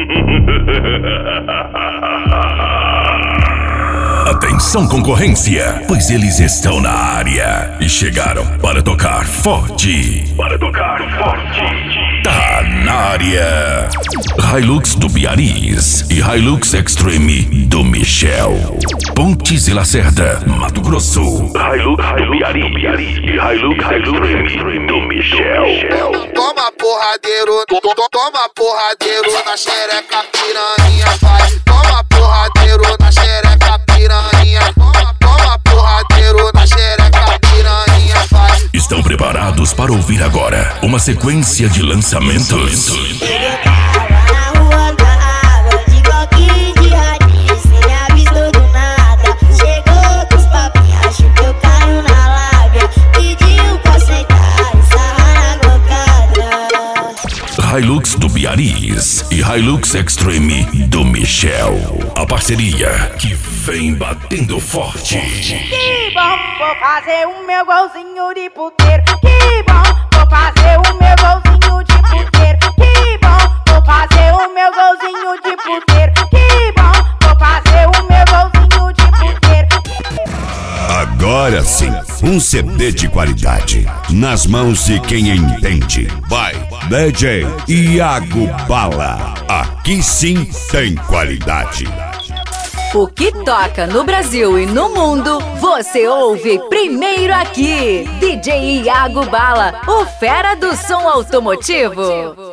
Atenção, concorrência, pois eles estão na área e chegaram para tocar forte. Tá na área. Hilux do Biariz e Hilux Extreme do Michel. Pontes e Lacerda, Mato Grosso. Hilux do Biariz e Hilux Extreme do Michel. Toma porradeiro, toma porradeiro na xereca piranha, vai. Toma porradeiro na xereca piranha. Toma porradeiro na xereca piranha, vai. Estão preparados para ouvir agora uma sequência de lançamentos? Hilux do Biariz e Hilux Extreme do Michel. A parceria que vem batendo forte. Que bom, vou fazer o meu golzinho de puteiro. Que bom, vou fazer o meu golzinho de puteiro. Que bom, vou fazer o meu golzinho de puteiro. Que bom, vou fazer o meu golzinho de puteiro. Agora sim, um CD de qualidade nas mãos de quem entende. Vai, DJ Iago Bala. Aqui sim tem qualidade. O que toca no Brasil e no mundo, você ouve primeiro aqui. DJ Iago Bala, o fera do som automotivo.